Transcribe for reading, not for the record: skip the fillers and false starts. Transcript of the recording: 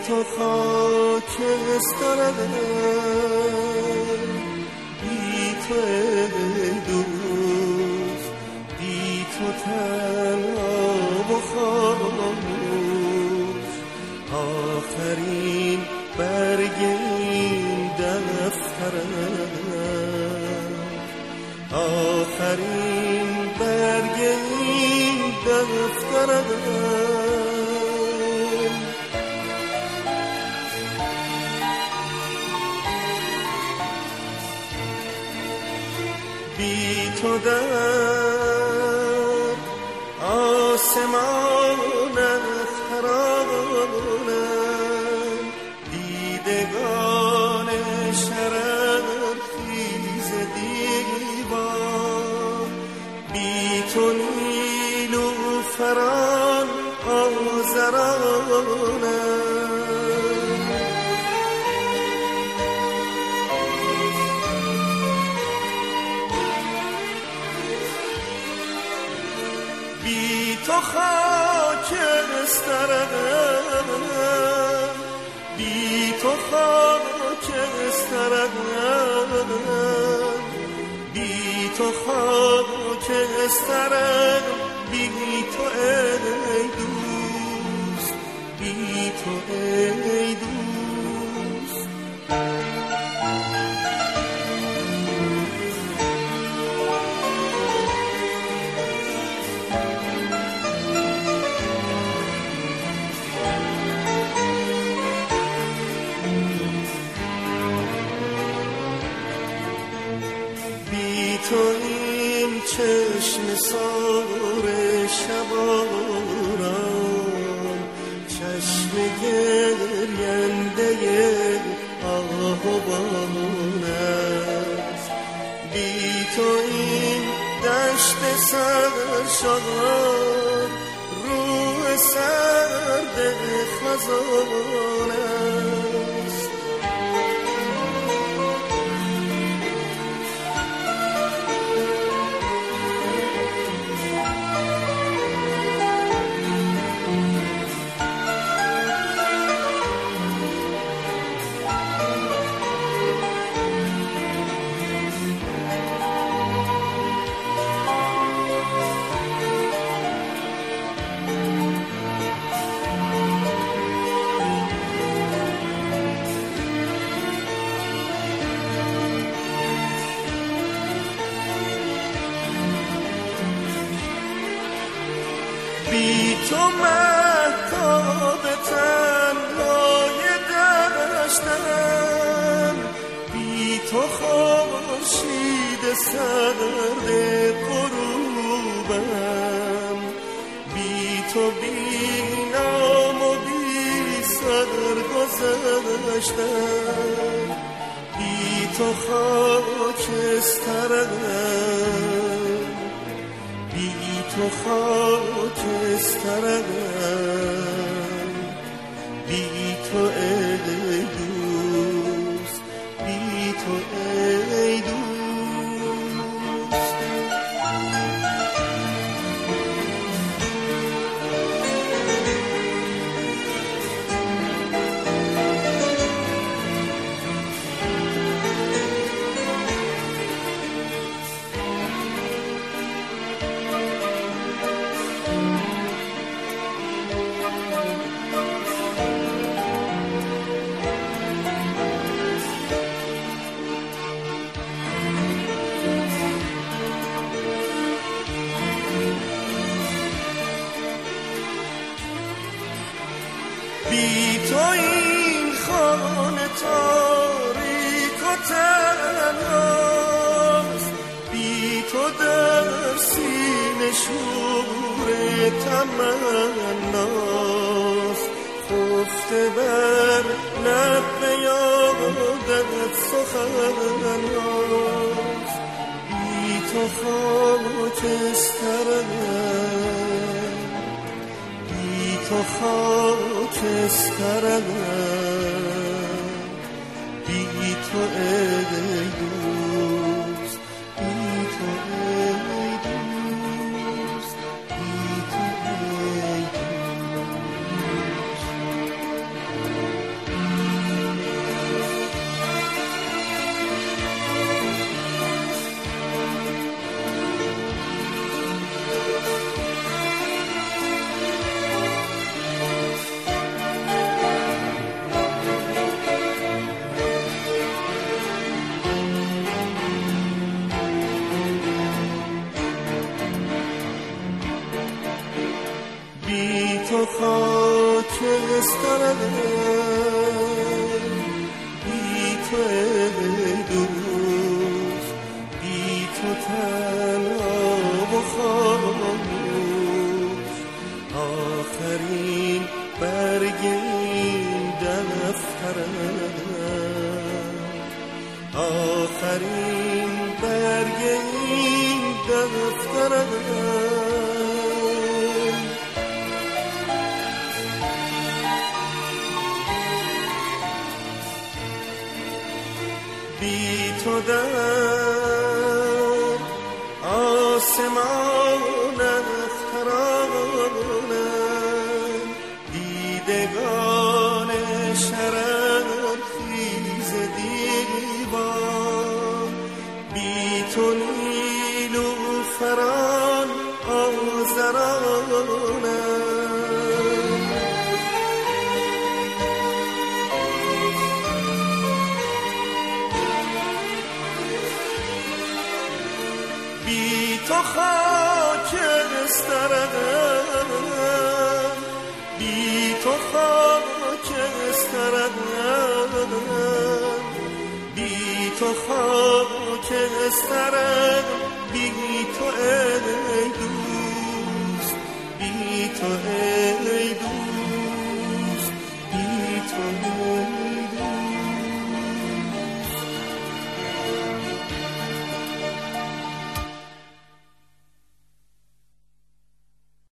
تو خاکسترم، بی تو ای دوست، بی تو تنها و خاموش. آخرین برگ این دفترم، آخرین برگ این دفترم. بی تو در آسمان خرابانم، دیدگان شرر خیز دیوان. بی تو نیلوفران آزرانم، بی تو خاکسترم، بی تو خاکسترم، بی تو خاکسترم. بی تو ای دوست، بی تو ای دوست. تو این چشم سار شبارم، چشم گرینده آهوان است. بی تو این دشت سرشار، روح سرد خزان است. بی تو مهتاب تنهای دشتم، بی تو خورشید سرد غروبم. بی تو بی نام و بی سر گذشتم، بی تو خاکسترم، بی تو خاکسترم، بی تو ای دوست، بی تو ای دوست. بی تو این خانه تاریک و تنهاست، بی تو در سینه شور تمناست. خفته بر لب یادت سخنهاست، بی تو خاکسترم، تو خاکسترم، بی تو ای دوست، بی تو ای دوست، بی تو ای دوست. تو ای دوست، بی تو تنها و خاموش، آخرین برگ این دفترم، آخرین برگ این دفترم. بی تو در آسمان اخترانم، دیدگان شرم خیز دیوان، بی تو نیلوفران آذرانم. بی تو خاکسترم، بی تو خاکسترم، بی تو خاکسترم، بی تو ای دوست، بی تو ای دوست، بی تو